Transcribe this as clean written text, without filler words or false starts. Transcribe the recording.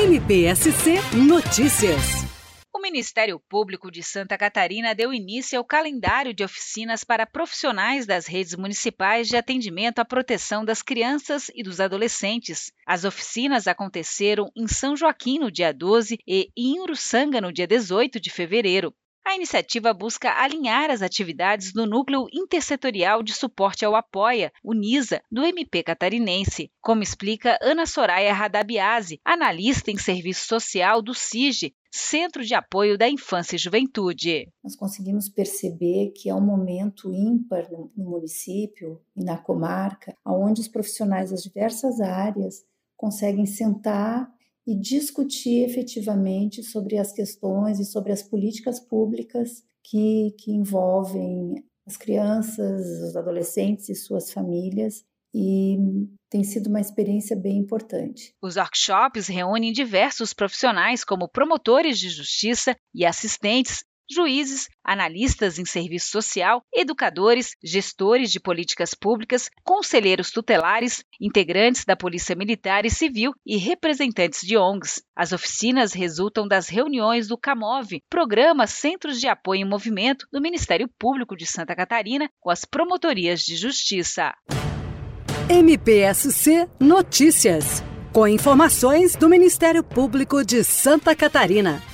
MPSC Notícias. O Ministério Público de Santa Catarina deu início ao calendário de oficinas para profissionais das redes municipais de atendimento à proteção das crianças e dos adolescentes. As oficinas aconteceram em São Joaquim no dia 12 e em Uruçanga no dia 18 de fevereiro. A iniciativa busca alinhar as atividades do Núcleo Intersetorial de Suporte ao Apoia, o NISA, do MP catarinense, como explica Ana Soraya Radabiase, analista em serviço social do CIGE, Centro de Apoio da Infância e Juventude. Nós conseguimos perceber que é um momento ímpar no município e na comarca, onde os profissionais das diversas áreas conseguem sentar e discutir efetivamente sobre as questões e sobre as políticas públicas que envolvem as crianças, os adolescentes e suas famílias, e tem sido uma experiência bem importante. Os workshops reúnem diversos profissionais como promotores de justiça e assistentes, juízes, analistas em serviço social, educadores, gestores de políticas públicas, conselheiros tutelares, integrantes da Polícia Militar e Civil e representantes de ONGs. As oficinas resultam das reuniões do CAMOV, Programa Centros de Apoio em Movimento do Ministério Público de Santa Catarina, com as promotorias de justiça. MPSC Notícias, com informações do Ministério Público de Santa Catarina.